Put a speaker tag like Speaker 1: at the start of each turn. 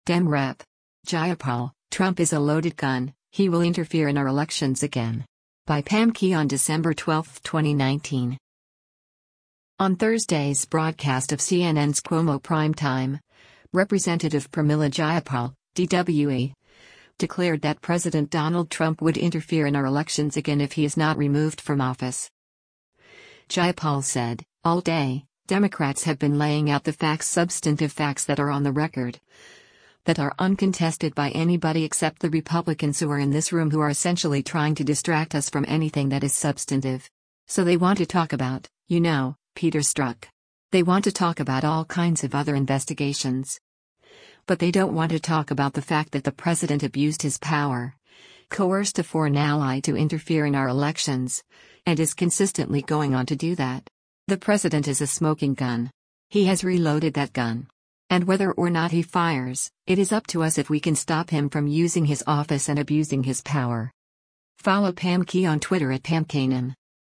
Speaker 1: Dem Rep. Jayapal, Trump is a loaded gun, he will interfere in our elections again. By Pam Key on December 12, 2019. On Thursday's broadcast of CNN's Cuomo Prime Time, Representative Pramila Jayapal, DWE, declared that President Donald Trump would interfere in our elections again if he is not removed from office. Jayapal said, "All day, Democrats have been laying out the facts, substantive facts that are on the record, that are uncontested by anybody except the Republicans who are in this room, who are essentially trying to distract us from anything that is substantive. So they want to talk about, Peter Strzok. They want to talk about all kinds of other investigations. But they don't want to talk about the fact that the president abused his power, coerced a foreign ally to interfere in our elections, and is consistently going on to do that. The president is a smoking gun. He has reloaded that gun. And whether or not he fires, it is up to us if we can stop him from using his office and abusing his power." Follow Pam Key on Twitter at PamKanan.